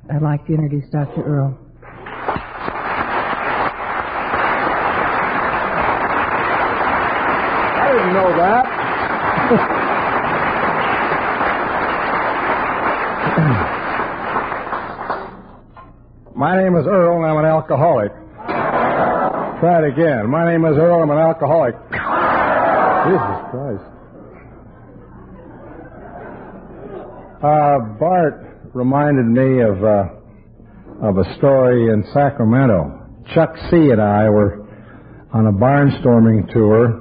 I'd like to introduce Dr. Earl. I didn't know that. My name is Earl, and I'm an alcoholic. Try it again. My name is Earl, I'm an alcoholic. Jesus Christ. Bart reminded me of a story in Sacramento. Chuck C. and I were on a barnstorming tour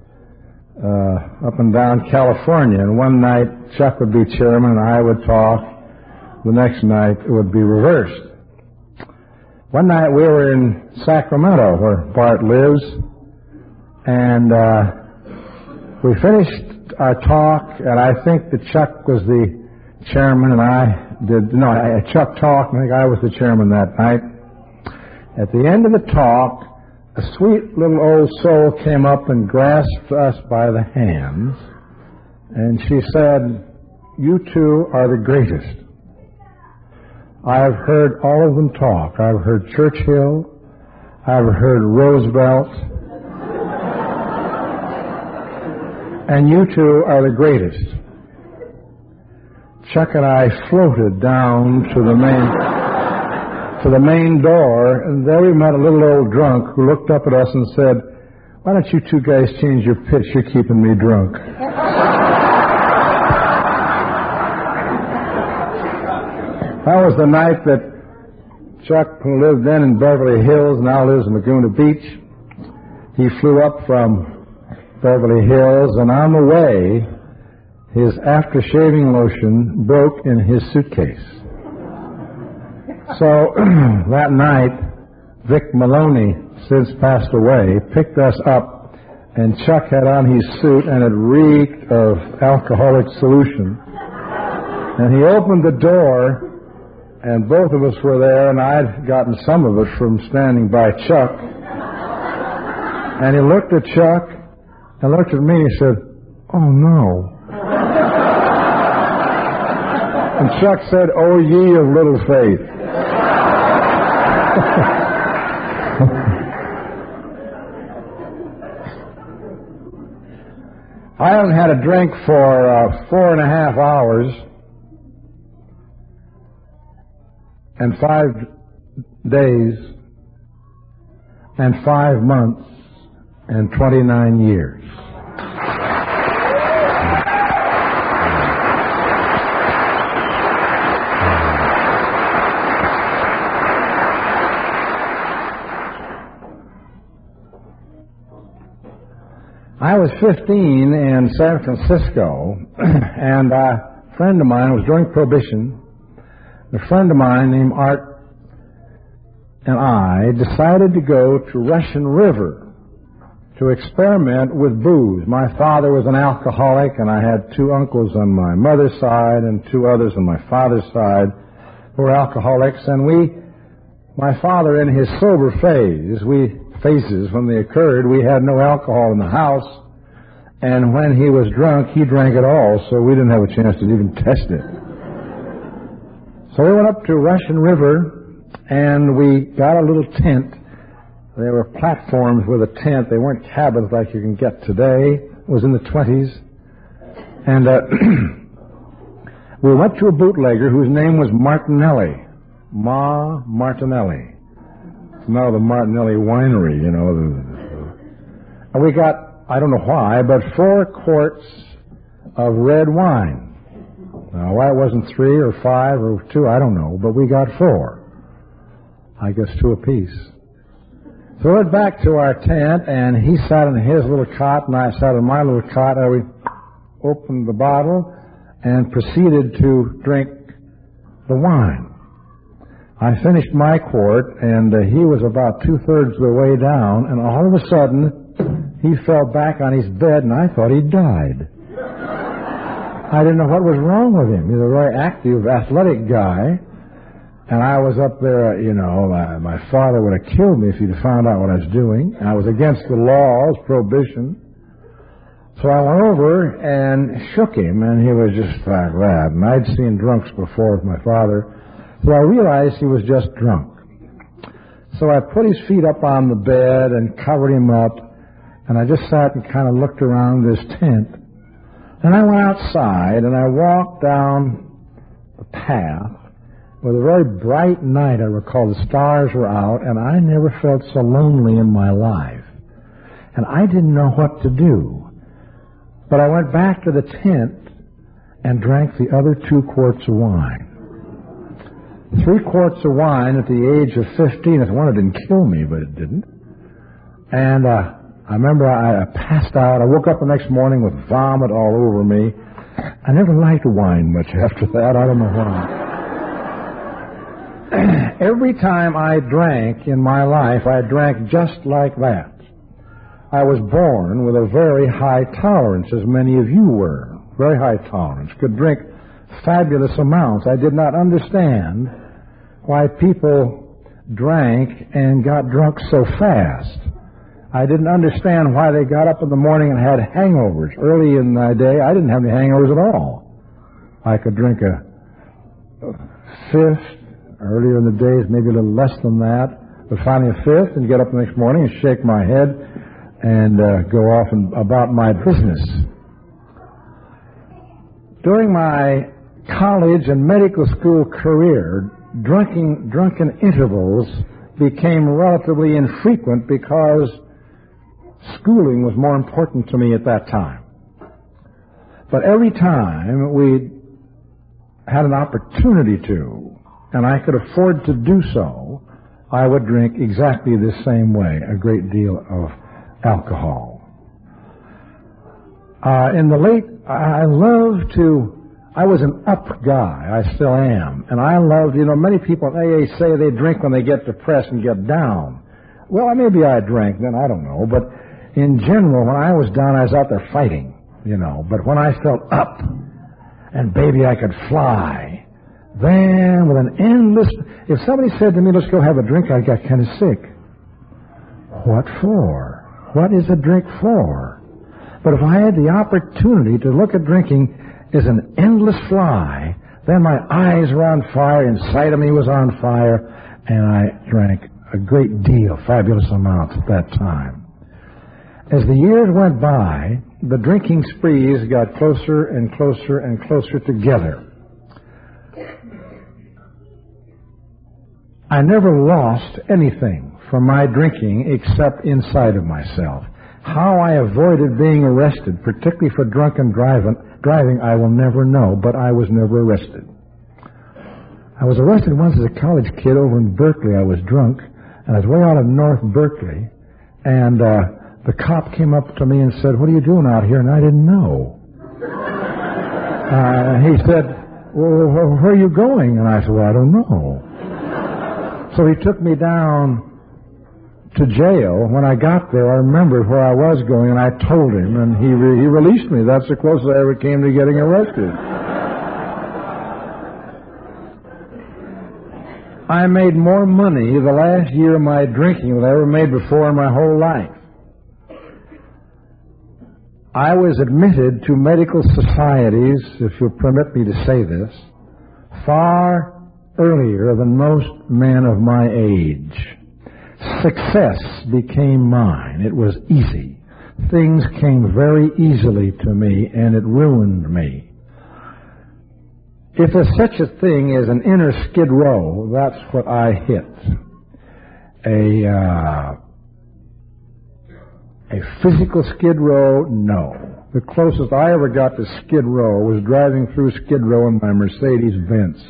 up and down California, and one night Chuck would be chairman and I would talk. The next night it would be reversed. One night we were in Sacramento, where Bart lives, and we finished our talk, and I think that Chuck was the chairman, and Chuck talked, and I think I was the chairman that night. At the end of the talk, a sweet little old soul came up and grasped us by the hands, and she said, "You two are the greatest. I've heard all of them talk. I've heard Churchill. I've heard Roosevelt. And you two are the greatest." Chuck and I floated down to the main door, and there we met a little old drunk who looked up at us and said, "Why don't you two guys change your pitch? You're keeping me drunk." That was the night that Chuck, who lived then in Beverly Hills, now lives in Laguna Beach. He flew up from Beverly Hills, and on the way, his after-shaving lotion broke in his suitcase. So that night, Vic Maloney, since passed away, picked us up, and Chuck had on his suit, and it reeked of alcoholic solution. And he opened the door, and both of us were there, and I'd gotten some of it from standing by Chuck. And he looked at Chuck and looked at me and he said, "Oh, no." And Chuck said, "Oh, ye of little faith." I haven't had a drink for 4.5 hours. And 5 days, and 5 months, and 29 years. I was 15 in San Francisco, and a friend of mine was during Prohibition. A friend of mine named Art and I decided to go to Russian River to experiment with booze. My father was an alcoholic, and I had 2 uncles on my mother's side and 2 others on my father's side who were alcoholics. And my father in his sober phases, when they occurred, we had no alcohol in the house. And when he was drunk, he drank it all, so we didn't have a chance to even test it. So we went up to Russian River, and we got a little tent. There were platforms with a tent. They weren't cabins like you can get today. It was in the 20s. And we went to a bootlegger whose name was Martinelli. Ma Martinelli. It's now the Martinelli Winery, you know. And we got, I don't know why, but 4 quarts of red wine. Now, why it wasn't 3 or 5 or 2, I don't know, but we got 4. I guess 2 apiece. So we went back to our tent, and he sat in his little cot, and I sat in my little cot, and we opened the bottle and proceeded to drink the wine. I finished my quart, and he was about 2/3 of the way down, and all of a sudden, he fell back on his bed, and I thought he died. I didn't know what was wrong with him. He was a very active, athletic guy. And I was up there, my father would have killed me if he'd have found out what I was doing. I was against the laws, prohibition. So I went over and shook him, and he was just like that. And I'd seen drunks before with my father. So I realized he was just drunk. So I put his feet up on the bed and covered him up, and I just sat and kind of looked around this tent. Then I went outside and I walked down the path. It was a very bright night, I recall. The stars were out, and I never felt so lonely in my life. And I didn't know what to do. But I went back to the tent and drank the other 2 quarts of wine. 3 quarts of wine at the age of 15. If one, it didn't kill me, but it didn't. And I remember I passed out. I woke up the next morning with vomit all over me. I never liked wine much after that. I don't know why. Every time I drank in my life, I drank just like that. I was born with a very high tolerance, as many of you were. Very high tolerance. Could drink fabulous amounts. I did not understand why people drank and got drunk so fast. I didn't understand why they got up in the morning and had hangovers. Early in my day, I didn't have any hangovers at all. I could drink a fifth. Earlier in the days, maybe a little less than that, but finally a fifth, and get up the next morning and shake my head and go off and about my business. During my college and medical school career, drunken intervals became relatively infrequent because schooling was more important to me at that time. But every time we had an opportunity to, and I could afford to do so, I would drink exactly the same way, a great deal of alcohol. I was an up guy, I still am, and I loved, many people in AA say they drink when they get depressed and get down. Well, maybe I drank then, I don't know, but in general, when I was down, I was out there fighting, but when I felt up, and baby, I could fly, then, with an endless... If somebody said to me, let's go have a drink, I got kind of sick. What for? What is a drink for? But if I had the opportunity to look at drinking as an endless fly, then my eyes were on fire, inside of me was on fire, and I drank a great deal, fabulous amounts at that time. As the years went by, the drinking sprees got closer and closer and closer together. I never lost anything from my drinking except inside of myself. How I avoided being arrested, particularly for drunken driving, I will never know, but I was never arrested. I was arrested once as a college kid over in Berkeley. I was drunk, and I was way out of North Berkeley, and the cop came up to me and said, "What are you doing out here?" And I didn't know. He said, "Well, where are you going?" And I said, "Well, I don't know." So he took me down to jail. When I got there, I remembered where I was going, and I told him, and he released me. That's the closest I ever came to getting arrested. I made more money the last year of my drinking than I ever made before in my whole life. I was admitted to medical societies, if you'll permit me to say this, far earlier than most men of my age. Success became mine. It was easy. Things came very easily to me, and it ruined me. If there's such a thing as an inner skid row, that's what I hit. A physical skid row, no. The closest I ever got to skid row was driving through Skid Row in my Mercedes-Benz.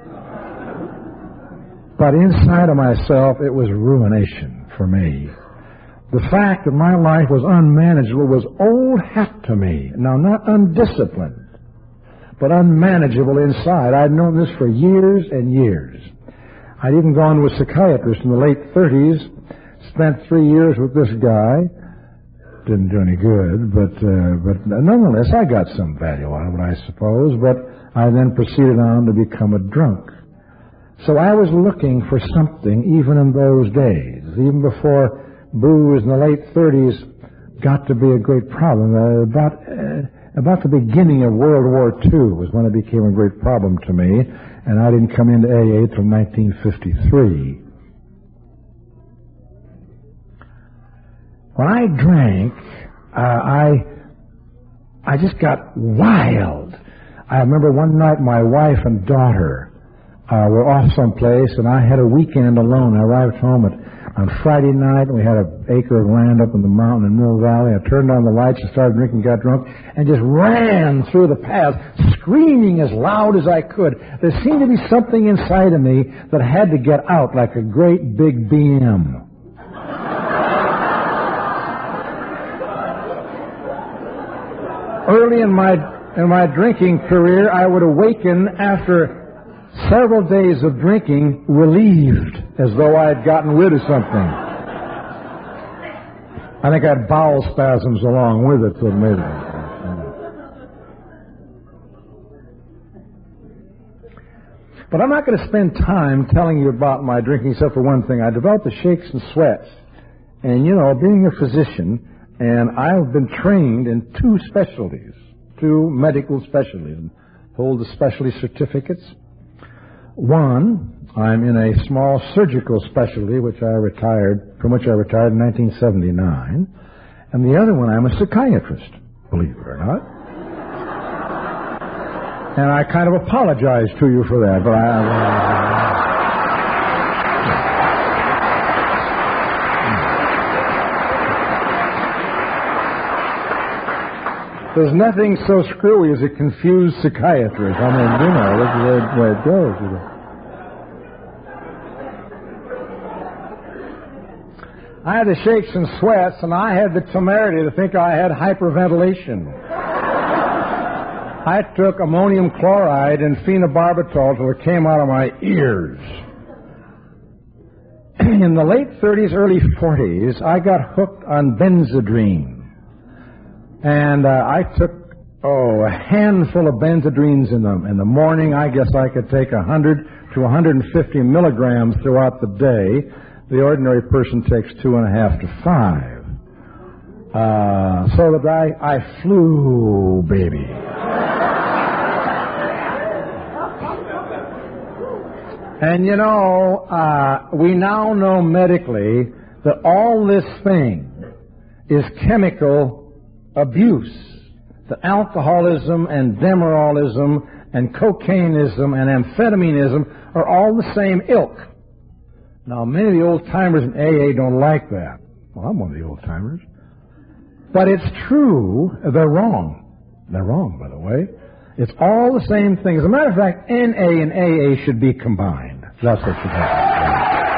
But inside of myself, it was ruination for me. The fact that my life was unmanageable was old hat to me. Now, not undisciplined, but unmanageable inside. I'd known this for years and years. I'd even gone to a psychiatrist in the late 30s, spent 3 years with this guy. Didn't do any good, but nonetheless, I got some value out of it, I suppose. But I then proceeded on to become a drunk. So I was looking for something even in those days, even before booze in the late 30s got to be a great problem. About the beginning of World War II was when it became a great problem to me, and I didn't come into AA till 1953. When I drank, I just got wild. I remember one night my wife and daughter were off someplace, and I had a weekend alone. I arrived home on Friday night, and we had an acre of land up in the mountain in Mill Valley. I turned on the lights and started drinking, got drunk, and just ran through the paths, screaming as loud as I could. There seemed to be something inside of me that had to get out like a great big BM. Early in my drinking career, I would awaken after several days of drinking relieved, as though I had gotten rid of something. I think I had bowel spasms along with it, so it made it. But I'm not going to spend time telling you about my drinking, except for one thing. I developed the shakes and sweats. And, being a physician, and I've been trained in two medical specialties, and hold the specialty certificates. One, I'm in a small surgical specialty, from which I retired in 1979. And the other one, I'm a psychiatrist, believe it or not. And I kind of apologize to you for that, but there's nothing so screwy as a confused psychiatrist. I mean, this is the way it goes. I had the shakes and sweats, and I had the temerity to think I had hyperventilation. I took ammonium chloride and phenobarbital till it came out of my ears. In the late 30s, early 40s, I got hooked on Benzedrine. And I took, a handful of Benzedrines in the morning. I guess I could take 100 to 150 milligrams throughout the day. The ordinary person takes 2.5 to 5. So that I flew, baby. And we now know medically that all this thing is chemical abuse. That alcoholism and demerolism and cocaineism and amphetamineism are all the same ilk. Now, many of the old-timers in AA don't like that. Well, I'm one of the old-timers. But it's true. They're wrong. They're wrong, by the way. It's all the same thing. As a matter of fact, NA and AA should be combined. That's what should happen.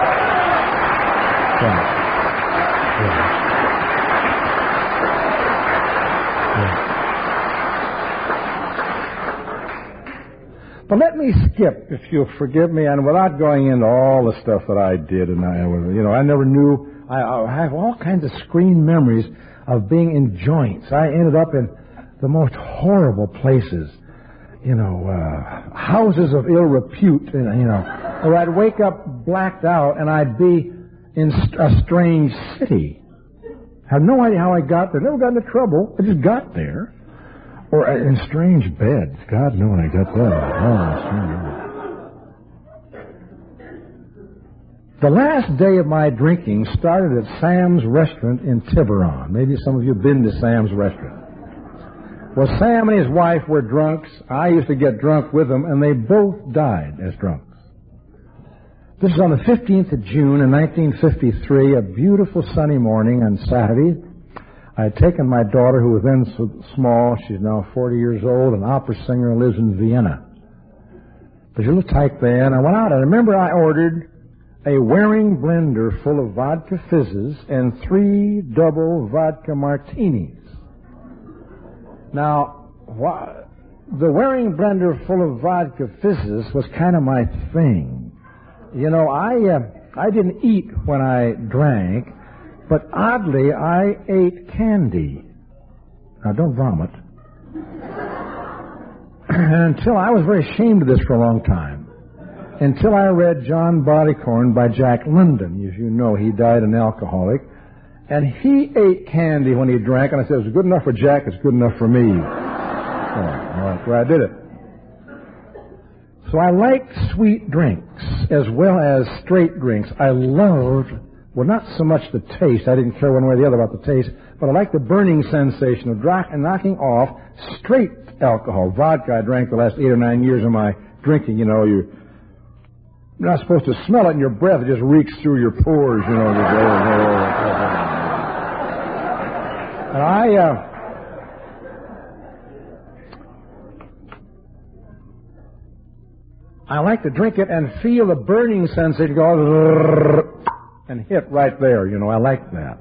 Yeah. But let me skip, if you'll forgive me, and without going into all the stuff that I did, and I never knew. I have all kinds of screen memories of being in joints. I ended up in the most horrible places, houses of ill repute, or I'd wake up blacked out, and I'd be in a strange city. I have no idea how I got there. Never got into trouble. I just got there. Or in strange beds. God knew when I got there. The last day of my drinking started at Sam's Restaurant in Tiburon. Maybe some of you have been to Sam's Restaurant. Well, Sam and his wife were drunks. I used to get drunk with them, and they both died as drunks. This is on the 15th of June in 1953, a beautiful sunny morning on Saturday. I had taken my daughter, who was then so small, she's now 40 years old, an opera singer, lives in Vienna. There's a little type there, and I went out. I remember I ordered a Waring blender full of vodka fizzes and 3 double vodka martinis. Now, the Waring blender full of vodka fizzes was kind of my thing. I didn't eat when I drank. But oddly, I ate candy. Now, don't vomit. Until I was very ashamed of this for a long time. Until I read John Barleycorn by Jack London. As you know, he died an alcoholic. And he ate candy when he drank. And I said, it's good enough for Jack, it's good enough for me. All right, well, I did it. So I liked sweet drinks as well as straight drinks. I loved, well, not so much the taste. I didn't care one way or the other about the taste, but I liked the burning sensation of knocking off straight alcohol. Vodka I drank the last 8 or 9 years of my drinking. You know, you're not supposed to smell it in your breath. It just reeks through your pores, you know. And I like to drink it and feel the burning sensation go and hit right there. You know, I like that.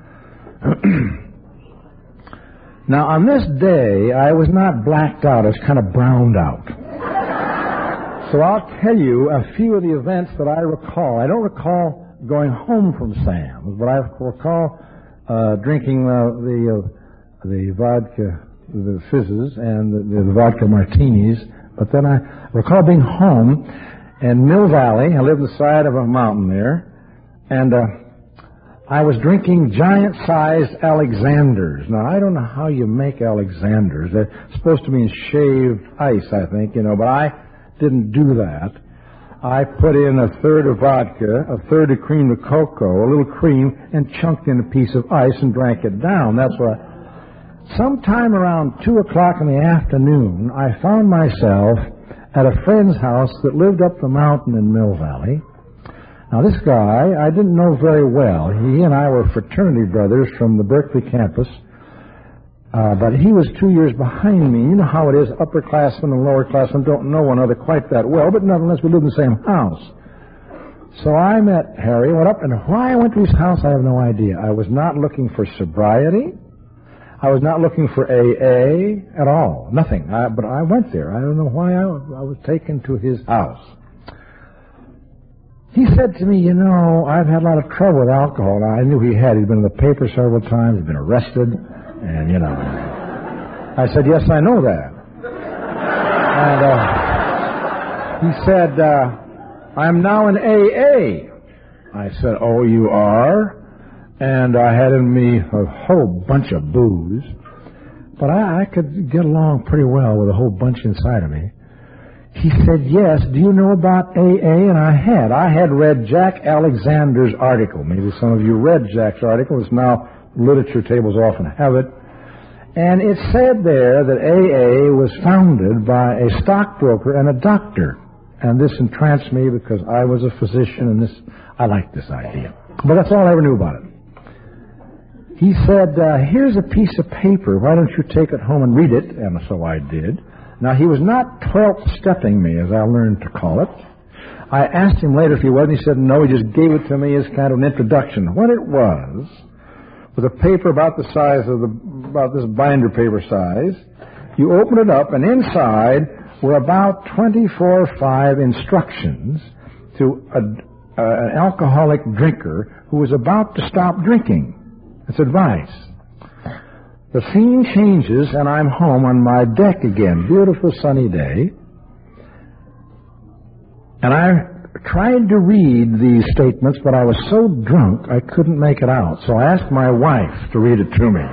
Now, on this day, I was not blacked out. I was kind of browned out. So I'll tell you a few of the events that I recall. I don't recall going home from Sam's, but I recall drinking the vodka, the fizzes, and the vodka martinis. But then I recall being home in Mill Valley. I lived on the side of a mountain there, and I was drinking giant-sized Alexanders. Now, I don't know how you make Alexanders. They're supposed to be in shaved ice, I think, you know, but I didn't do that. I put in a third of vodka, a third of cream of cocoa, a little cream, and chunked in a piece of ice and drank it down. That's what sometime around 2 o'clock in the afternoon, I found myself at a friend's house that lived up the mountain in Mill Valley. Now, this guy I didn't know very well. He and I were fraternity brothers from the Berkeley campus, but he was 2 years behind me. You know how it is, upperclassmen and lowerclassmen don't know one another quite that well, but nonetheless, we lived in the same house. So I met Harry, went up, and why I went to his house, I have no idea. I was not looking for sobriety. I was not looking for AA at all. Nothing. But I went there. I don't know why I was taken to his house. He said to me, you know, I've had a lot of trouble with alcohol. Now, I knew he had. He'd been in the paper several times. He'd been arrested. And, you know. I said, yes, I know that. And he said, I'm now in AA. I said, oh, you are? And I had in me a whole bunch of booze. But I could get along pretty well with a whole bunch inside of me. He said, yes, do you know about AA? And I had read Jack Alexander's article. Maybe some of you read Jack's article. It's now literature tables often have it. And it said there that AA was founded by a stockbroker and a doctor. And this entranced me because I was a physician, and I liked this idea. But that's all I ever knew about it. He said, here's a piece of paper. Why don't you take it home and read it? And so I did. Now, he was not 12th stepping me, as I learned to call it. I asked him later if he was, and he said no. He just gave it to me as kind of an introduction. What it was a paper about the size of about this binder paper size. You open it up, and inside were about 24 or 5 instructions to an alcoholic drinker who was about to stop drinking. It's advice. The scene changes, and I'm home on my deck again. Beautiful sunny day. And I tried to read these statements, but I was so drunk I couldn't make it out. So I asked my wife to read it to me.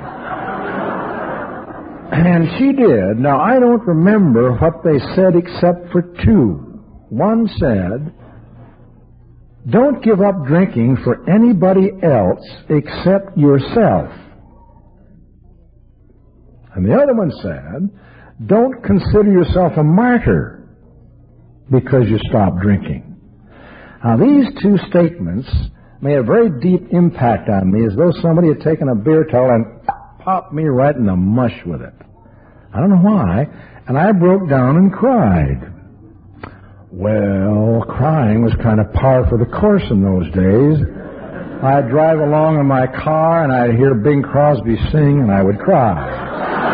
And she did. Now, I don't remember what they said except for 2. One said, don't give up drinking for anybody else except yourself. And the other one said, don't consider yourself a martyr because you stopped drinking. Now, these 2 statements made a very deep impact on me, as though somebody had taken a beer towel and popped me right in the mush with it. I don't know why, and I broke down and cried. Well, crying was kind of par for the course in those days. I'd drive along in my car, and I'd hear Bing Crosby sing, and I would cry.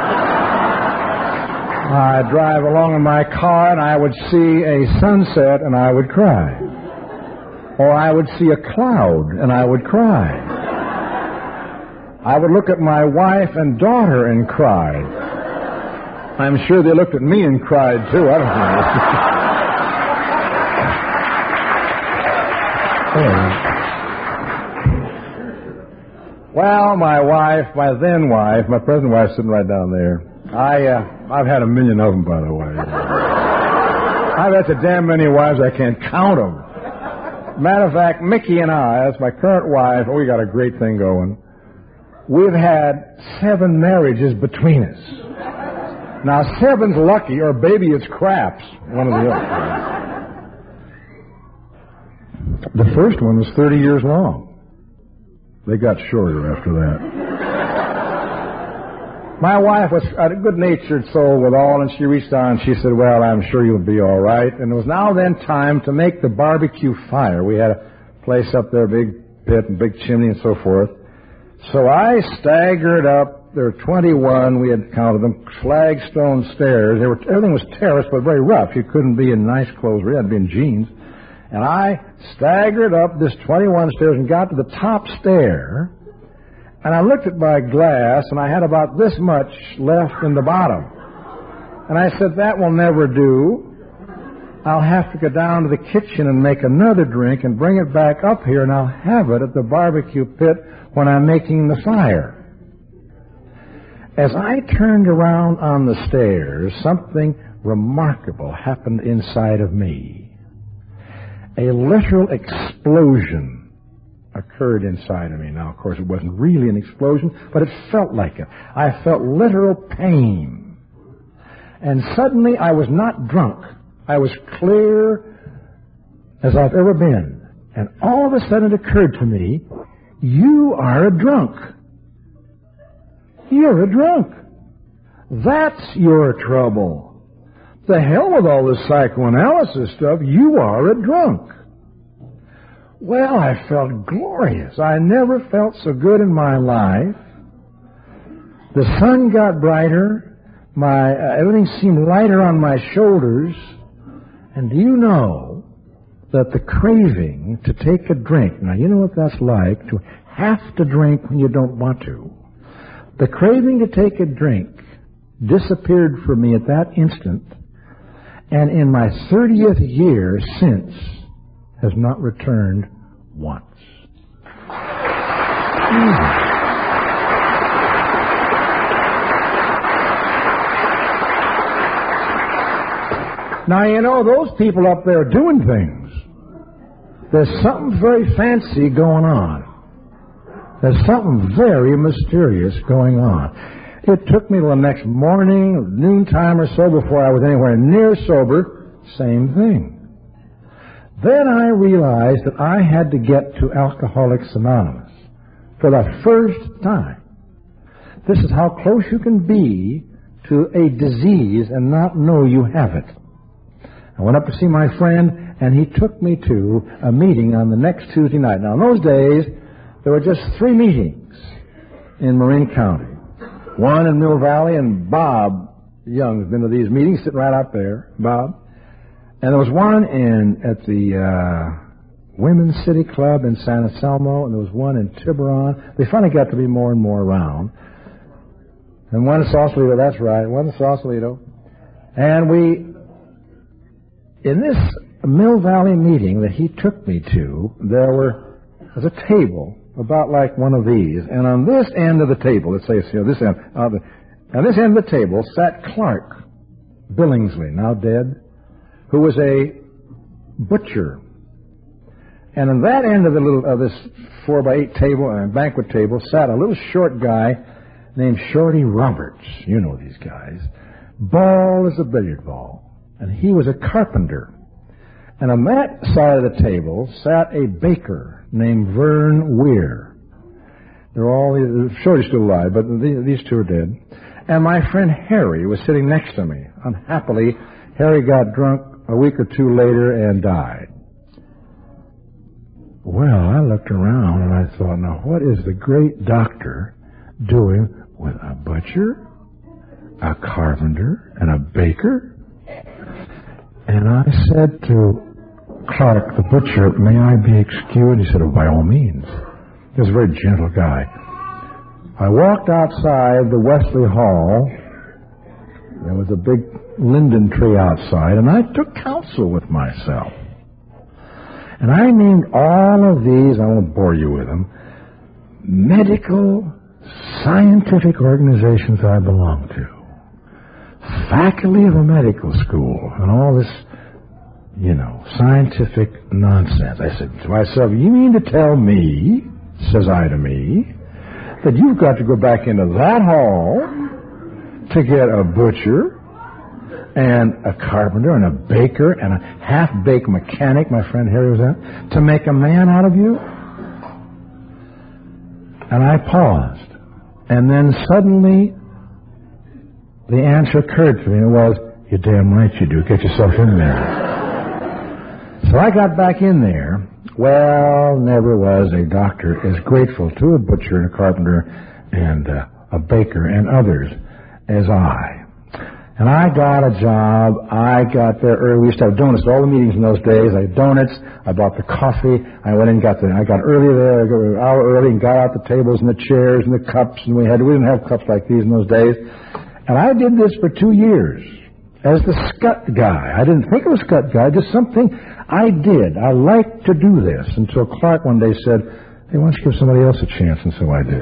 I'd drive along in my car, and I would see a sunset, and I would cry. Or I would see a cloud, and I would cry. I would look at my wife and daughter and cry. I'm sure they looked at me and cried, too. I don't know. Well, my wife, my then wife, my present wife sitting right down there. I've had a million of them, by the way. I've had so damn many wives I can't count them. Matter of fact, Mickey and I, that's my current wife, we got a great thing going. We've had 7 marriages between us. Now, 7's lucky, or baby, it's craps. One of the other. The first one was 30 years long. They got shorter after that. My wife was a good-natured soul with all, and she reached out and she said, well, I'm sure you'll be all right. And it was now then time to make the barbecue fire. We had a place up there, big pit and big chimney and so forth. So I staggered up. There were 21, we had counted them, flagstone stairs. Everything was terraced, but very rough. You couldn't be in nice clothes. You had to be in jeans. And I staggered up this 21 stairs and got to the top stair. And I looked at my glass, and I had about this much left in the bottom. And I said, that will never do. I'll have to go down to the kitchen and make another drink and bring it back up here, and I'll have it at the barbecue pit when I'm making the fire. As I turned around on the stairs, something remarkable happened inside of me. A literal explosion occurred inside of me. Now, of course, it wasn't really an explosion, but it felt like it. I felt literal pain. And suddenly I was not drunk. I was clear as I've ever been. And all of a sudden it occurred to me, you are a drunk. You're a drunk. That's your trouble. The hell with all this psychoanalysis stuff. You are a drunk. Well, I felt glorious. I never felt so good in my life. The sun got brighter. Everything seemed lighter on my shoulders. And do you know that the craving to take a drink, now you know what that's like, to have to drink when you don't want to. The craving to take a drink disappeared from me at that instant, and in my 30th year since, has not returned once. Now, you know, those people up there are doing things. There's something very fancy going on. There's something very mysterious going on. It took me till the next morning, noontime or so, before I was anywhere near sober. Same thing. Then I realized that I had to get to Alcoholics Anonymous for the first time. This is how close you can be to a disease and not know you have it. I went up to see my friend, and he took me to a meeting on the next Tuesday night. Now, in those days, there were just 3 meetings in Marin County. One in Mill Valley, and Bob Young's been to these meetings, sitting right out there, Bob. And there was one at the Women's City Club in San Anselmo, and there was one in Tiburon. They finally got to be more and more around. And one in Sausalito, that's right, one in Sausalito. And in this Mill Valley meeting that he took me to, there was a table about like one of these. And on this end of the table, let's say, this end, on this end of the table sat Clark Billingsley, now dead, who was a butcher. And on that end of this 4x8 table, banquet table, sat a little short guy named Shorty Roberts. You know these guys. Bald as a billiard ball. And he was a carpenter. And on that side of the table sat a baker named Vern Weir. Shorty's still alive, but these two are dead. And my friend Harry was sitting next to me. Unhappily, Harry got drunk a week or 2 later and died. Well, I looked around and I thought, now what is the great doctor doing with a butcher, a carpenter, and a baker? And I said to Clark, the butcher, may I be excused? He said, oh, by all means. He was a very gentle guy. I walked outside the Wesley Hall. There was a big linden tree outside, and I took counsel with myself. And I named all of these, I won't bore you with them, medical, scientific organizations I belong to. Faculty of a medical school, and all this scientific nonsense. I said to myself, you mean to tell me, says I to me, that you've got to go back into that hall to get a butcher and a carpenter and a baker and a half-baked mechanic, my friend Harry was that, to make a man out of you? And I paused. And then suddenly the answer occurred to me. It was, you're damn right you do. Get yourself in there. So I got back in there. Well, never was a doctor as grateful to a butcher and a carpenter and a baker and others as I. And I got a job. I got there early. We used to have donuts. All the meetings in those days, I had donuts. I bought the coffee. I went in and got I got early there. I got an hour early and got out the tables and the chairs and the cups. And we didn't have cups like these in those days. And I did this for 2 years as the scut guy. I didn't think of a scut guy, just something I did. I liked to do this until Clark one day said, hey, why don't you give somebody else a chance? And so I did.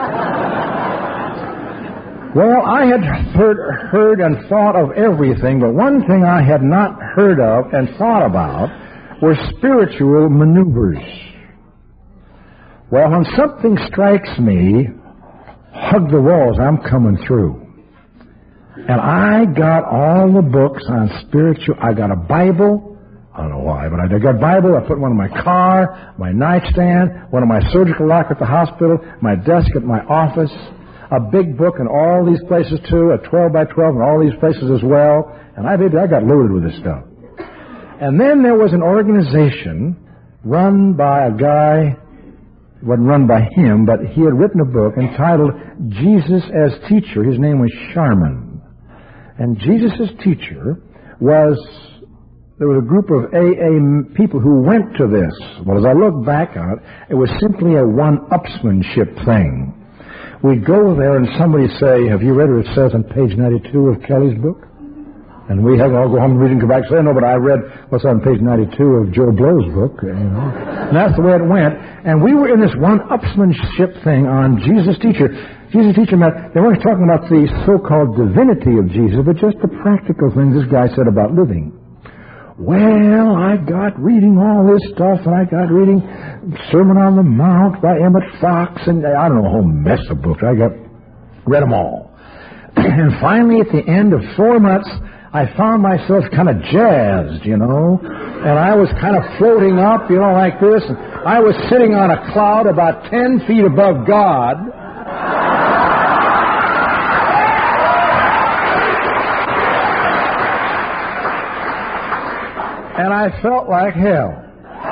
Well, I had heard and thought of everything, but one thing I had not heard of and thought about were spiritual maneuvers. Well, when something strikes me, hug the walls, I'm coming through. And I got all the books on spiritual. I got a Bible. I don't know why, but I got a Bible. I put one in my car, my nightstand, one in my surgical locker at the hospital, my desk at my office, a big book in all these places too, a 12 by 12 in all these places as well. And I got loaded with this stuff. And then there was an organization run by a guy. It wasn't run by him, but he had written a book entitled Jesus as Teacher. His name was Sharman. And Jesus as Teacher there was a group of AA people who went to this. Well, as I look back on it, it was simply a one-upsmanship thing. We'd go there and somebody say, have you read what it says on page 92 of Kelly's book? And I'll go home and read and come back and say, no, but I read what's on page 92 of Joe Blow's book, And that's the way it went. And we were in this one-upsmanship thing on Jesus Teacher. Jesus Teacher meant, they weren't talking about the so-called divinity of Jesus, but just the practical things this guy said about living. Well, I got reading all this stuff, and I got reading Sermon on the Mount by Emmett Fox, and I don't know, a whole mess of books. Read them all. And finally, at the end of 4 months, I found myself kind of jazzed, and I was kind of floating up, like this, and I was sitting on a cloud about 10 feet above God. And I felt like hell.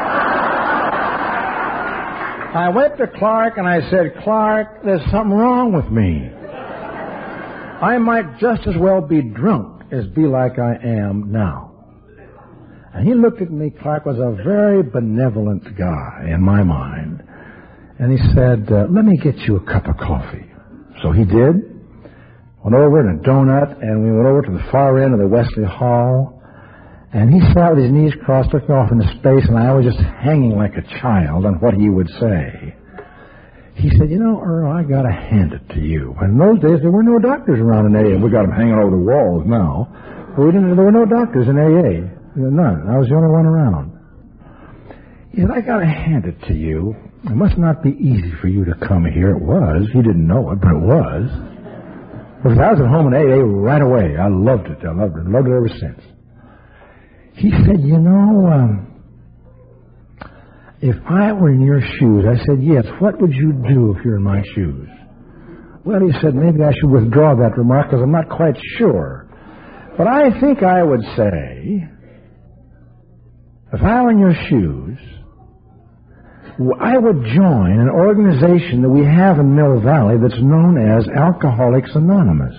I went to Clark and I said, Clark, there's something wrong with me. I might just as well be drunk as be like I am now. And he looked at me. Clark was a very benevolent guy in my mind. And he said, let me get you a cup of coffee. So he did. Went over and a donut, and we went over to the far end of the Wesley Hall. And he sat with his knees crossed, looking off into space, and I was just hanging like a child on what he would say. He said, Earl, I got to hand it to you. And in those days, there were no doctors around in AA. We got them hanging over the walls now. But there were no doctors in AA. None. I was the only one around. He said, I got to hand it to you. It must not be easy for you to come here. It was. He didn't know it, but it was. Because I was at home in AA right away. I loved it. I loved it. Loved it ever since. He said, if I were in your shoes, I said, yes, what would you do if you're in my shoes? Well, he said, maybe I should withdraw that remark because I'm not quite sure. But I think I would say, if I were in your shoes, I would join an organization that we have in Mill Valley that's known as Alcoholics Anonymous.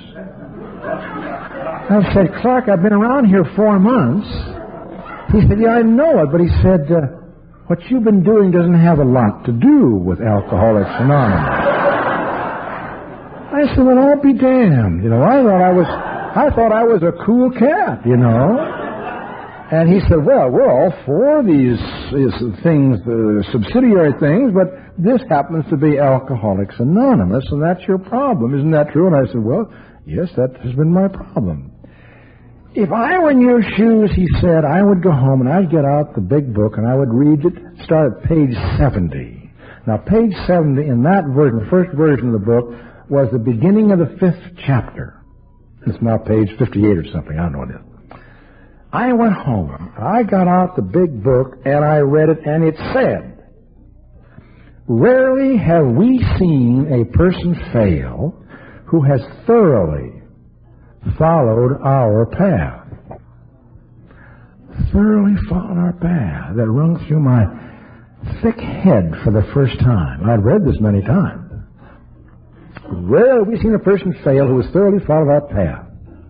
I said, Clark, I've been around here 4 months. He said, yeah, I know it, but he said, what you've been doing doesn't have a lot to do with Alcoholics Anonymous. I said, well, I'll be damned. I thought I was a cool cat, And he said, well, we're all for these things, the subsidiary things, but this happens to be Alcoholics Anonymous, and that's your problem. Isn't that true? And I said, well, yes, that has been my problem. If I were in your shoes, he said, I would go home and I'd get out the big book and I would read it, start at page 70. Now, page 70 in that version, the first version of the book, was the beginning of the 5th chapter. It's now page 58 or something. I don't know what it is. I went home. I got out the big book and I read it, and it said, rarely have we seen a person fail who has thoroughly followed our path. Thoroughly followed our path. That rung through my thick head for the first time. I'd read this many times. Rarely have we seen a person fail who has thoroughly followed our path.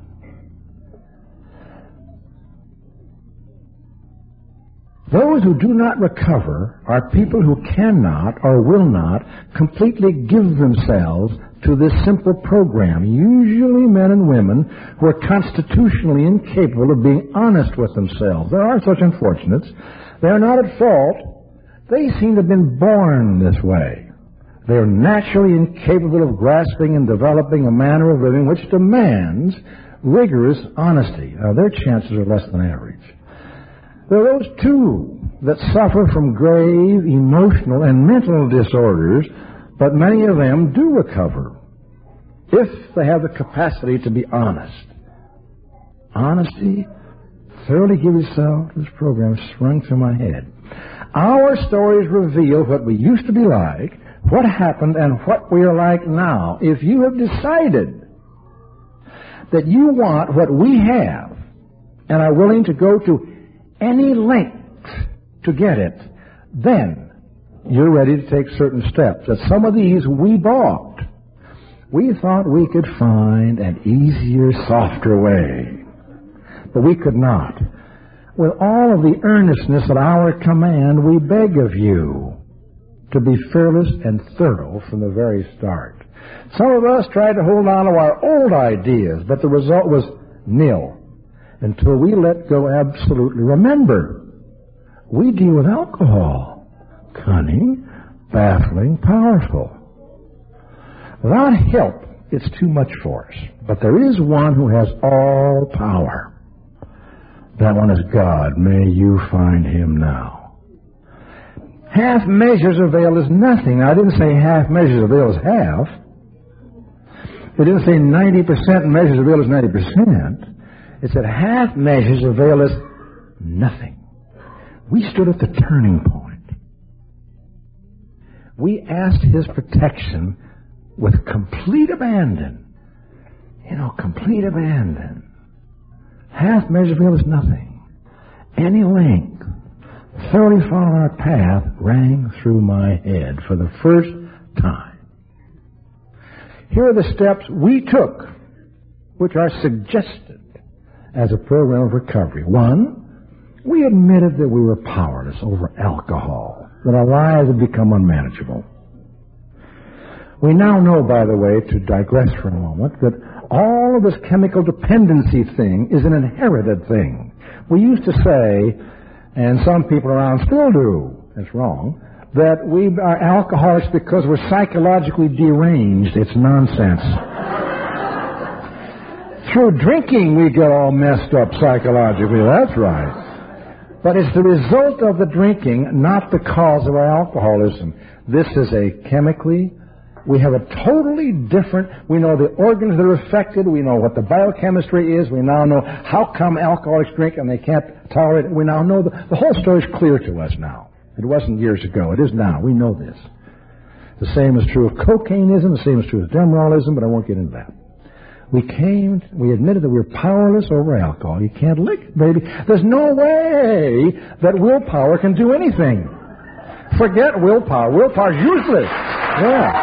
Those who do not recover are people who cannot or will not completely give themselves to this simple program, usually men and women who are constitutionally incapable of being honest with themselves. There are such unfortunates. They are not at fault. They seem to have been born this way. They are naturally incapable of grasping and developing a manner of living which demands rigorous honesty. Now, their chances are less than average. There are those, too, that suffer from grave emotional and mental disorders, but many of them do recover if they have the capacity to be honest. Honesty, thoroughly give yourself to this program, sprung through my head. Our stories reveal what we used to be like, what happened, and what we are like now. If you have decided that you want what we have and are willing to go to any length to get it, then you're ready to take certain steps. That some of these we balked. We thought we could find an easier, softer way, but we could not. With all of the earnestness at our command, we beg of you to be fearless and thorough from the very start. Some of us tried to hold on to our old ideas, but the result was nil until we let go absolutely. Remember, we deal with alcohol. Cunning, baffling, powerful. Without help, it's too much for us. But there is one who has all power. That one is God. May you find him now. Half measures avail is nothing. Now, I didn't say half measures avail is half. It didn't say 90% measures avail is 90%. It said half measures avail us nothing. We stood at the turning point. We asked his protection with complete abandon. Complete abandon. Half measures avail us nothing. Any length, thoroughly following our path, rang through my head for the first time. Here are the steps we took, which are suggested as a program of recovery. 1, we admitted that we were powerless over alcohol, that our lives had become unmanageable. We now know, by the way, to digress for a moment, that all of this chemical dependency thing is an inherited thing. We used to say, and some people around still do, it's wrong, that we are alcoholics because we're psychologically deranged. It's nonsense. Through drinking, we get all messed up psychologically. That's right. But it's the result of the drinking, not the cause of our alcoholism. This is we have a totally different, we know the organs that are affected, we know what the biochemistry is, we now know how come alcoholics drink and they can't tolerate it. We now know the whole story is clear to us now. It wasn't years ago. It is now. We know this. The same is true of cocaineism, the same is true of demoralism, but I won't get into that. We admitted that we were powerless over alcohol. You can't lick it, baby. There's no way that willpower can do anything. Forget willpower. Willpower's useless. Yeah.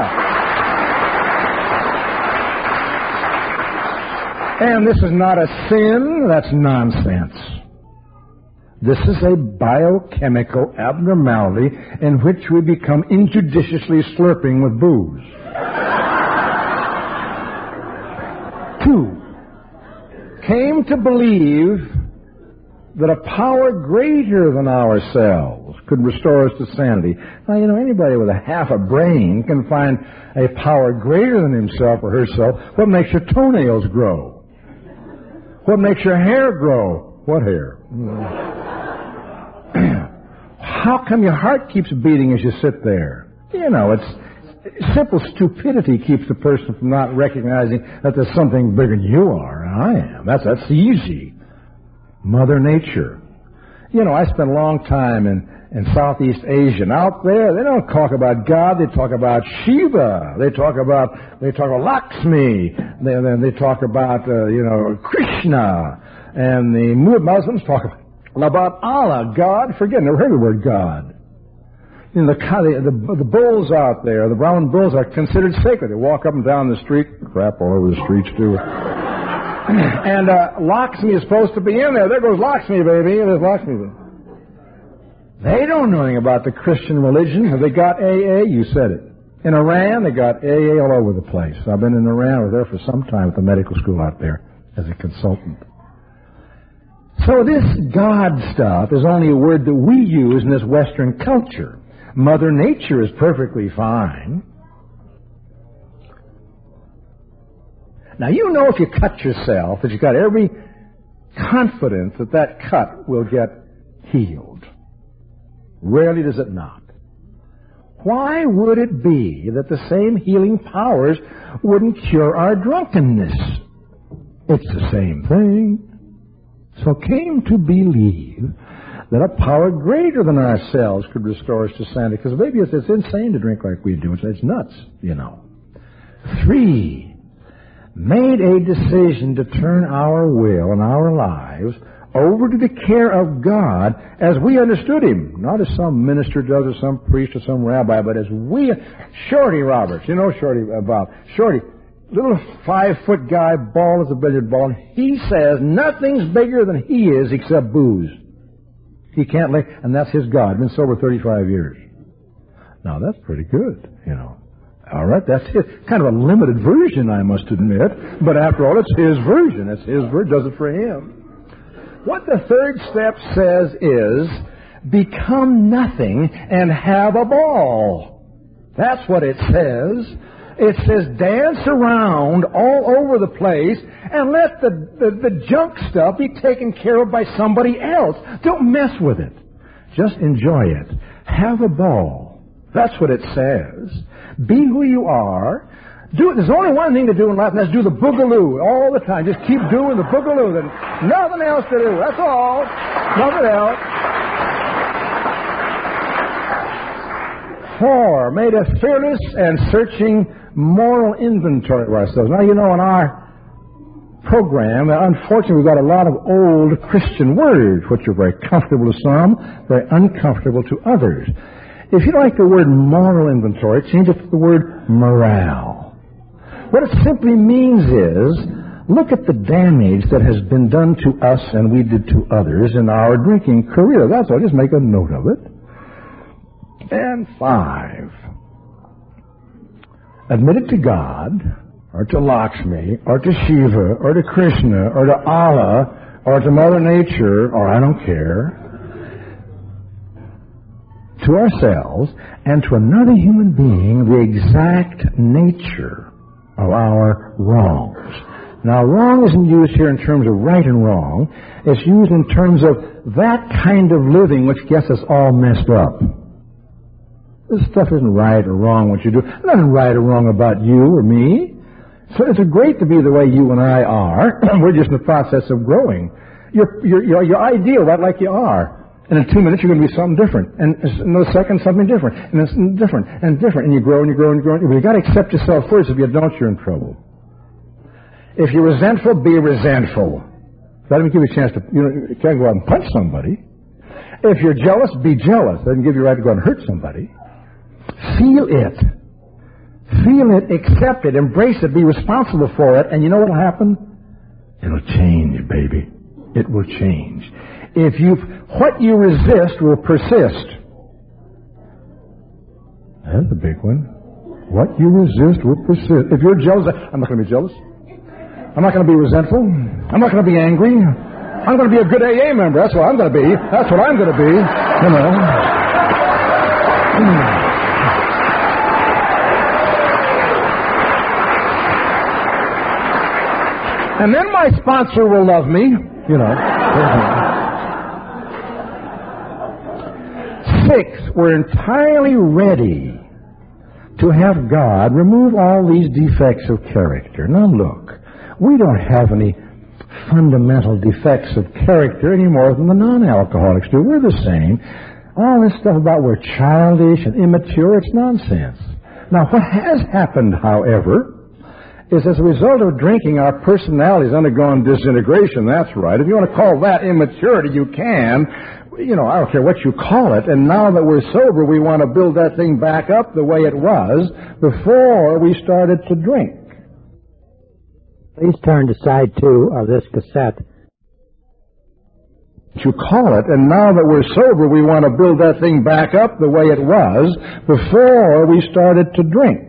And this is not a sin. That's nonsense. This is a biochemical abnormality in which we become injudiciously slurping with booze. 2, came to believe that a power greater than ourselves could restore us to sanity. Now, anybody with a half a brain can find a power greater than himself or herself. What makes your toenails grow? What makes your hair grow? What hair? How come your heart keeps beating as you sit there? You know, it's simple stupidity keeps the person from not recognizing that there's something bigger than you are. I am. That's easy. Mother Nature. You know, I spent a long time in Southeast Asia. And out there, they don't talk about God. They talk about Shiva. They talk about Lakshmi. They talk about Krishna. And the Muslims talk about Allah, God. Forget, never heard the word God. You know, the bulls out there, the brown bulls are considered sacred. They walk up and down the street, crap all over the streets too. And Lakshmi is supposed to be in there. There goes Lakshmi, baby. There's Lakshmi. They don't know anything about the Christian religion. Have they got AA? You said it. In Iran, they got AA all over the place. I've been in Iran. I was there for some time at the medical school out there as a consultant. So this God stuff is only a word that we use in this Western culture. Mother Nature is perfectly fine. Now, you know if you cut yourself that you've got every confidence that that cut will get healed. Rarely does it not. Why would it be that the same healing powers wouldn't cure our drunkenness? It's the same thing. So came to believe that a power greater than ourselves could restore us to sanity. Because maybe it's insane to drink like we do. It's nuts, you know. 3, made a decision to turn our will and our lives over to the care of God as we understood Him. Not as some minister does or some priest or some rabbi, but as we... Shorty Roberts, you know Shorty Bob. Shorty, little 5-foot guy, bald as a billiard ball. He says nothing's bigger than he is except booze. He can't lay... And that's his God. Been sober 35 years. Now, that's pretty good, you know. All right, that's it. Kind of a limited version, I must admit. But after all, it's his version. It's his version. Does it for him. What the third step says is, become nothing and have a ball. That's what it says. It says, dance around all over the place and let the junk stuff be taken care of by somebody else. Don't mess with it. Just enjoy it. Have a ball. That's what it says. Be who you are. There's only one thing to do in life, and that's do the boogaloo all the time. Just keep doing the boogaloo. There's nothing else to do. That's all. Nothing else. 4, made a fearless and searching moral inventory of ourselves. Now, you know, in our program, unfortunately, we've got a lot of old Christian words, which are very comfortable to some, very uncomfortable to others. If you like the word moral inventory, change it to the word morale. What it simply means is, look at the damage that has been done to us and we did to others in our drinking career. That's all. Just make a note of it. And 5, admit it to God, or to Lakshmi, or to Shiva, or to Krishna, or to Allah, or to Mother Nature, or I don't care, to ourselves and to another human being the exact nature of our wrongs. Now, wrong isn't used here in terms of right and wrong. It's used in terms of that kind of living which gets us all messed up. This stuff isn't right or wrong what you do. There's nothing right or wrong about you or me. So it's great to be the way you and I are. We're just in the process of growing. You're ideal right like you are. And in 2 minutes, you're going to be something different. And in a second, something different. And it's different and different. And you grow and you grow and you grow. But you've got to accept yourself first. If you don't, you're in trouble. If you're resentful, be resentful. That doesn't give you a chance to, you can't go out and punch somebody. If you're jealous, be jealous. That doesn't give you a right to go out and hurt somebody. Feel it. Feel it, accept it, embrace it, be responsible for it. And you know what will happen? It'll change, baby. It will change. What you resist will persist. That's a big one. What you resist will persist. If you're jealous, I'm not going to be jealous. I'm not going to be resentful. I'm not going to be angry. I'm going to be a good AA member. That's what I'm going to be. That's what I'm going to be. You know. And then my sponsor will love me, you know. 6, we're entirely ready to have God remove all these defects of character. Now look, we don't have any fundamental defects of character any more than the non-alcoholics do. We're the same. All this stuff about we're childish and immature, it's nonsense. Now what has happened, however, is as a result of drinking, our personality's undergone disintegration. That's right. If you want to call that immaturity, you can. You know, I don't care what you call it. And now that we're sober, we want to build that thing back up the way it was before we started to drink. Please turn to side 2 of this cassette. You call it, and now that we're sober, we want to build that thing back up the way it was before we started to drink.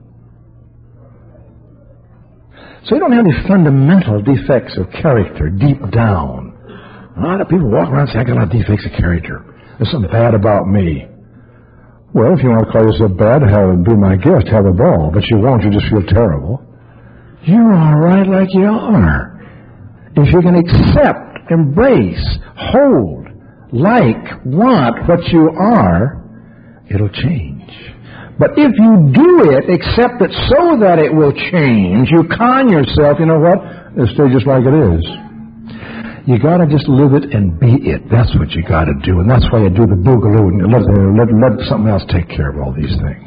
So you don't have any fundamental defects of character deep down. A lot of people walk around and say, I got a lot of defects of character. There's something bad about me. Well, if you want to call yourself bad, be my guest, have a ball. But you won't, you just feel terrible. You're all right like you are. If you can accept, embrace, hold, like, want what you are, it'll change. But if you do it, accept it so that it will change, you con yourself, you know what? It'll stay just like it is. You got to just live it and be it. That's what you got to do. And that's why you do the boogaloo and let something else take care of all these things.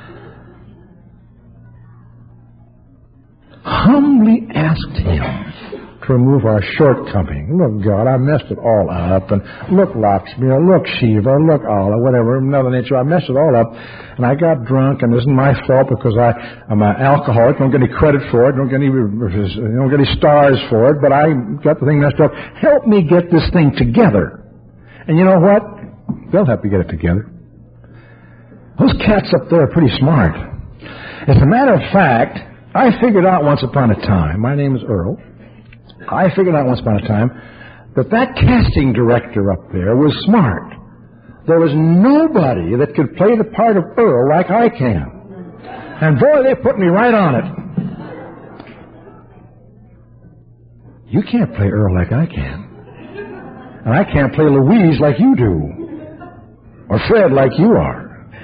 Humbly asked Him to remove our shortcoming. Look, God, I messed it all up. And look, Lakshmi, or look, Shiva, or look, Allah, whatever, another nature. I messed it all up. And I got drunk, and it isn't my fault because I'm an alcoholic. Don't get any credit for it. Don't get any stars for it. But I got the thing messed up. Help me get this thing together. And you know what? They'll help you get it together. Those cats up there are pretty smart. As a matter of fact, I figured out once upon a time, my name is Earl, I figured out once upon a time that casting director up there was smart. There was nobody that could play the part of Earl like I can. And boy, they put me right on it. You can't play Earl like I can. And I can't play Louise like you do. Or Fred like you are.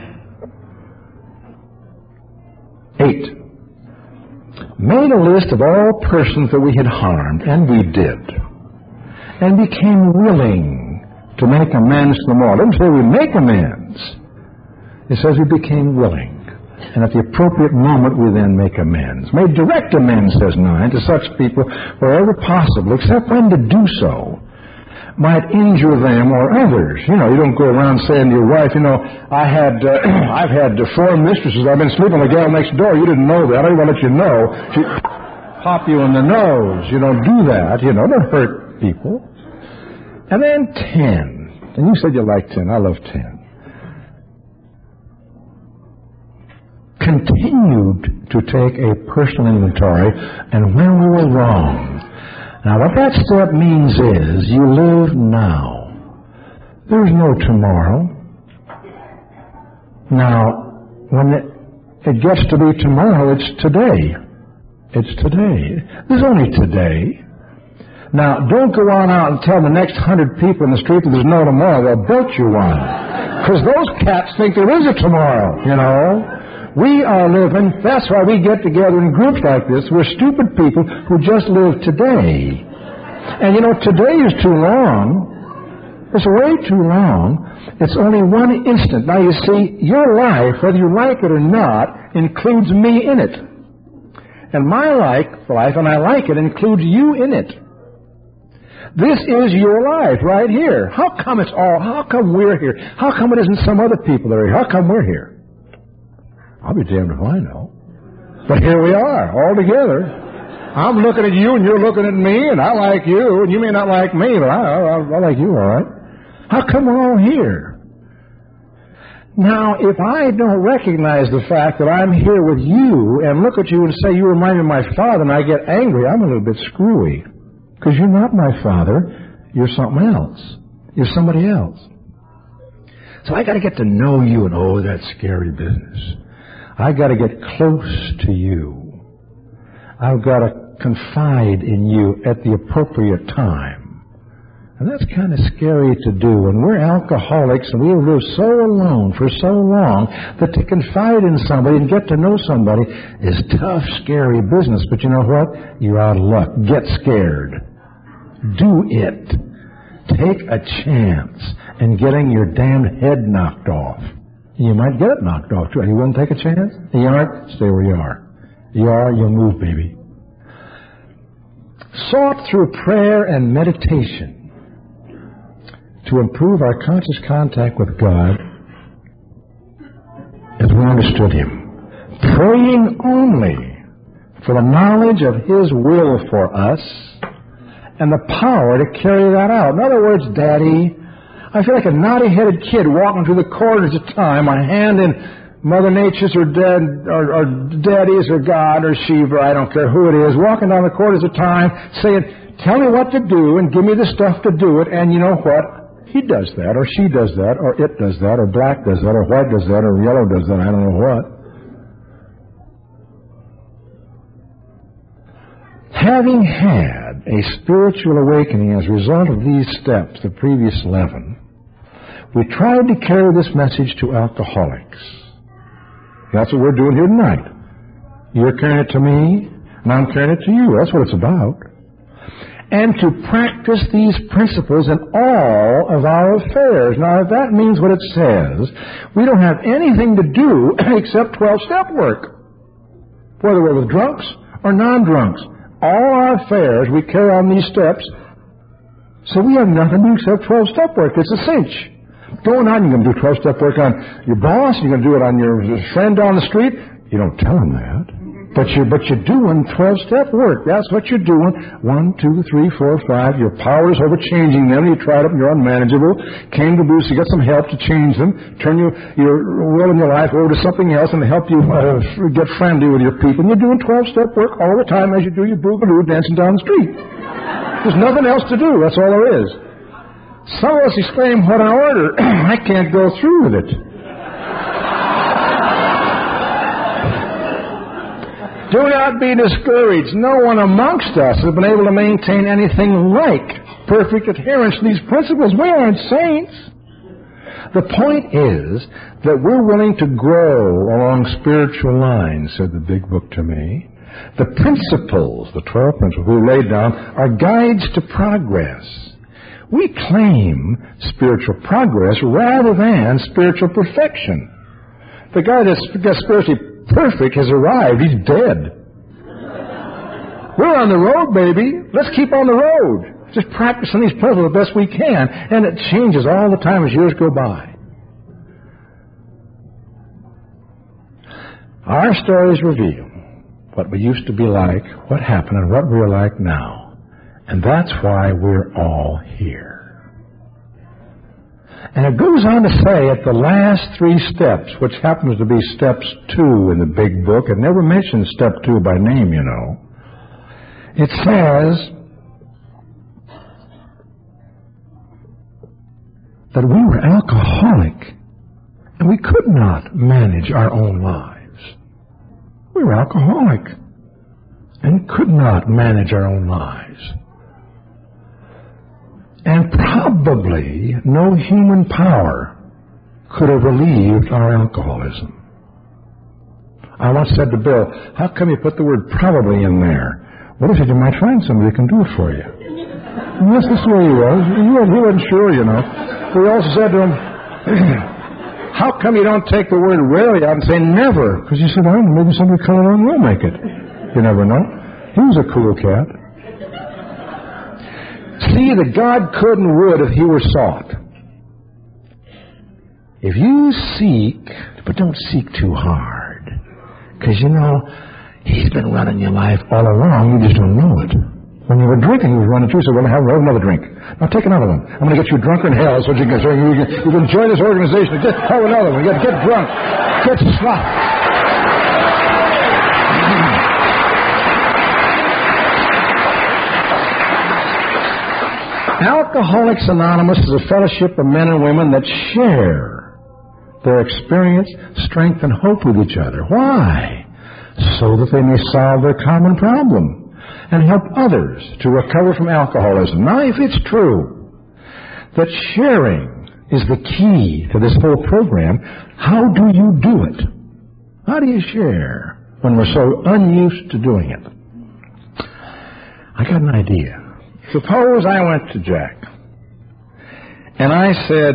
8. Made a list of all persons that we had harmed, and we did, and became willing to make amends to them all. It doesn't say we make amends. It says we became willing, and at the appropriate moment we then make amends. Made direct amends, says 9, to such people wherever possible, except when to do so might injure them or others. You know, you don't go around saying to your wife, you know, I've had 4 mistresses. I've been sleeping with the gal next door. You didn't know that. I didn't want to let you know. She pop you in the nose. You don't do that. You know, don't hurt people. And then 10. And you said you like 10. I love 10. Continued to take a personal inventory, and when we were wrong. Now, what that step means is you live now. There's no tomorrow. Now, when it gets to be tomorrow, it's today. It's today. There's only today. Now, don't go on out and tell the next 100 people in the street that there's no tomorrow. They'll belt you one. Because those cats think there is a tomorrow, you know. We are living, that's why we get together in groups like this. We're stupid people who just live today. And you know, today is too long. It's way too long. It's only one instant. Now you see, your life, whether you like it or not, includes me in it. And my life, and I like it, includes you in it. This is your life right here. How come we're here? How come it isn't some other people that are here? How come we're here? I'll be damned if I know. But here we are, all together. I'm looking at you, and you're looking at me, and I like you, and you may not like me, but I like you, all right? How come we're all here? Now, if I don't recognize the fact that I'm here with you, and look at you and say, you remind me of my father, and I get angry, I'm a little bit screwy. Because you're not my father, you're something else. You're somebody else. So I got to get to know you, and oh, that's scary business. I got to get close to you. I've got to confide in you at the appropriate time. And that's kind of scary to do. When we're alcoholics and we've lived so alone for so long that to confide in somebody and get to know somebody is tough, scary business. But you know what? You're out of luck. Get scared. Do it. Take a chance in getting your damned head knocked off. You might get it knocked off too. You wouldn't take a chance? You aren't? Stay where you are. You are, you'll move, baby. Sought through prayer and meditation to improve our conscious contact with God as we understood Him. Praying only for the knowledge of His will for us and the power to carry that out. In other words, Daddy, I feel like a naughty-headed kid walking through the corridors of time, my hand in Mother Nature's or Daddy's or God or Shiva, I don't care who it is, walking down the corridors of time saying, tell me what to do and give me the stuff to do it, and you know what? He does that, or she does that, or it does that, or black does that, or white does that, or yellow does that, I don't know what. Having had a spiritual awakening as a result of these steps, the previous 11, we tried to carry this message to alcoholics. That's what we're doing here tonight. You're carrying it to me, and I'm carrying it to you. That's what it's about. And to practice these principles in all of our affairs. Now, if that means what it says, we don't have anything to do except 12-step work, whether we're with drunks or non-drunks. All our affairs, we carry on these steps, so we have nothing to do except 12-step work. It's a cinch. Going on, you're going to do 12-step work on your boss, you're going to do it on your friend down the street. You don't tell them that. But you're doing 12-step work. That's what you're doing. 1, 2, 3, 4, 5. Your power is over changing them. You tried them. You're unmanageable. Came to Bruce. You got some help to change them. Turn your will and your life over to something else and help you get friendly with your people. And you're doing 12-step work all the time as you do your boogaloo dancing down the street. There's nothing else to do. That's all there is. Some of us exclaim, what an order. I can't go through with it. Do not be discouraged. No one amongst us has been able to maintain anything like perfect adherence to these principles. We aren't saints. The point is that we're willing to grow along spiritual lines, said the big book to me. The principles, the 12 principles we laid down, are guides to progress. We claim spiritual progress rather than spiritual perfection. The guy that's spiritually perfect has arrived. He's dead. We're on the road, baby. Let's keep on the road. Just practicing these principles the best we can. And it changes all the time as years go by. Our stories reveal what we used to be like, what happened, and what we're like now. And that's why we're all here. And it goes on to say at the last 3 steps, which happens to be steps 2 in the big book, it never mentions step 2 by name, you know. It says that we were alcoholic and we could not manage our own lives. We were alcoholic and could not manage our own lives. And probably no human power could have relieved our alcoholism. I once said to Bill, how come you put the word probably in there? What if you might find somebody who can do it for you? And yes, that's the way he was. He wasn't sure, you know. We also said to him, how come you don't take the word rarely out and say never? Because you said, oh, maybe somebody come along and will make it. You never know. He was a cool cat. See that God could and would if he were sought. If you seek, but don't seek too hard. Because, you know, he's been running your life all along, you just don't know it. When you were drinking, he was running too, so we're going to have another drink. Now take another one. I'm going to get you drunker in hell so you can join this organization. Have another one. Get drunk. Get slop. Alcoholics Anonymous is a fellowship of men and women that share their experience, strength, and hope with each other. Why? So that they may solve their common problem and help others to recover from alcoholism. Now, if it's true that sharing is the key to this whole program, how do you do it? How do you share when we're so unused to doing it? I got an idea. Suppose I went to Jack and I said,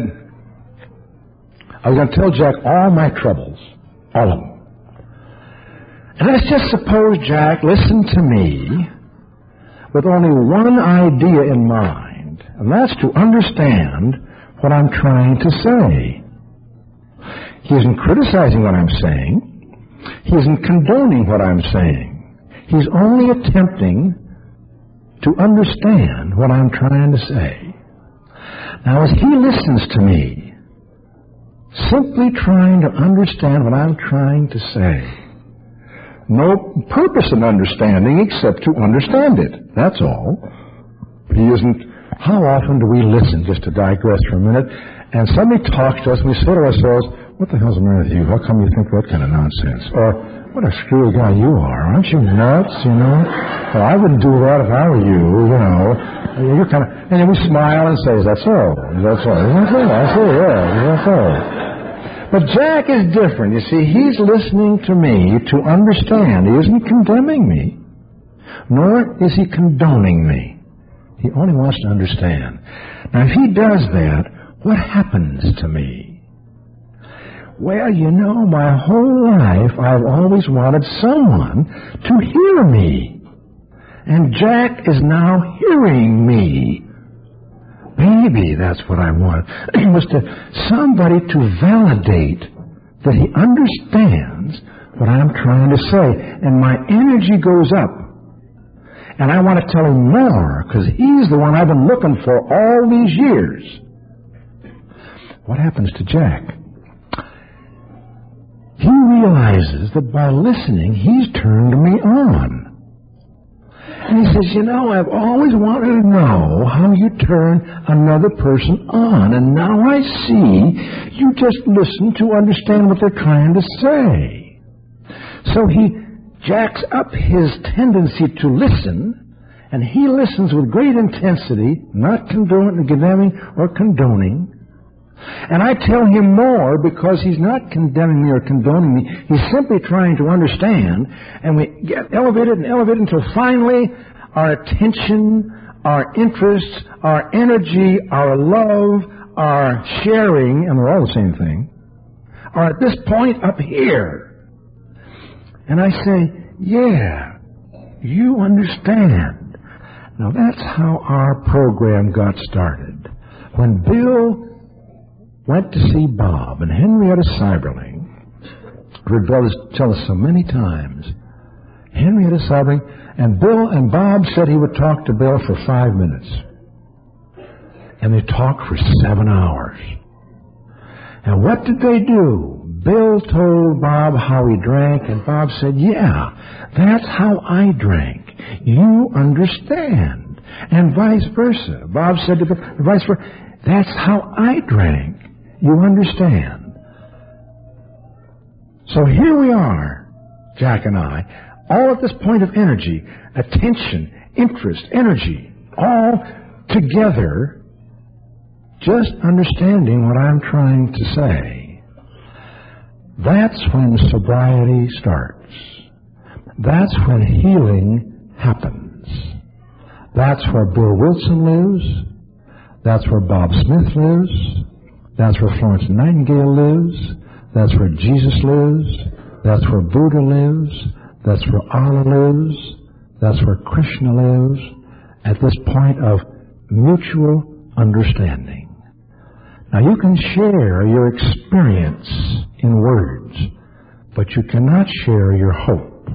I was going to tell Jack all my troubles, all of them. And let's just suppose Jack listened to me with only one idea in mind, and that's to understand what I'm trying to say. He isn't criticizing what I'm saying. He isn't condoning what I'm saying. He's only attempting to understand what I'm trying to say. Now, as he listens to me, simply trying to understand what I'm trying to say, no purpose in understanding except to understand it. That's all. He isn't. How often do we listen, just to digress for a minute, and somebody talks to us and we say to ourselves, what the hell's the matter with you? How come you think that kind of nonsense? Or, what a screwy guy you are. Aren't you nuts, you know? Well, I wouldn't do that if I were you, you know. You're kind of, and then we smile and say, is that so? Is that so? Is that so? I say, yeah, is that so? But Jack is different. You see, he's listening to me to understand. He isn't condemning me, nor is he condoning me. He only wants to understand. Now, if he does that, what happens to me? Well, you know, my whole life I've always wanted someone to hear me. And Jack is now hearing me. Maybe that's what I want. It was somebody to validate that he understands what I'm trying to say. And my energy goes up. And I want to tell him more because he's the one I've been looking for all these years. What happens to Jack? He realizes that by listening, he's turned me on. And he says, you know, I've always wanted to know how you turn another person on. And now I see you just listen to understand what they're trying to say. So he jacks up his tendency to listen, and he listens with great intensity, not condemning or condoning. And I tell him more because he's not condemning me or condoning me. He's simply trying to understand. And we get elevated and elevated until finally our attention, our interest, our energy, our love, our sharing, and they're all the same thing, are at this point up here. And I say, yeah, you understand. Now that's how our program got started. When Bill went to see Bob and Henrietta Seiberling, heard brothers tell us so many times, Henrietta Seiberling, and Bill and Bob said he would talk to Bill for 5 minutes. And they talked for 7 hours. And what did they do? Bill told Bob how he drank, and Bob said, yeah, that's how I drank. You understand. And vice versa. Bob said to Bill, vice versa, that's how I drank. You understand. So here we are, Jack and I, all at this point of energy, attention, interest, energy, all together, just understanding what I'm trying to say. That's when sobriety starts. That's when healing happens. That's where Bill Wilson lives. That's where Bob Smith lives. That's where Florence Nightingale lives. That's where Jesus lives. That's where Buddha lives. That's where Allah lives. That's where Krishna lives. At this point of mutual understanding. Now you can share your experience in words, but you cannot share your hope.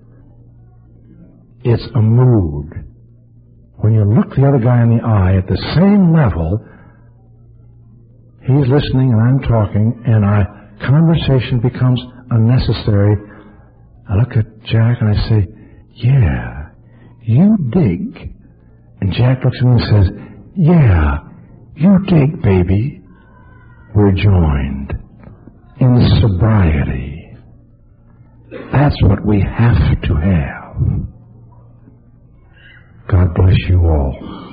It's a mood. When you look the other guy in the eye at the same level, he's listening and I'm talking, and our conversation becomes unnecessary. I look at Jack and I say, yeah, you dig. And Jack looks at me and says, yeah, you dig, baby. We're joined in sobriety. That's what we have to have. God bless you all.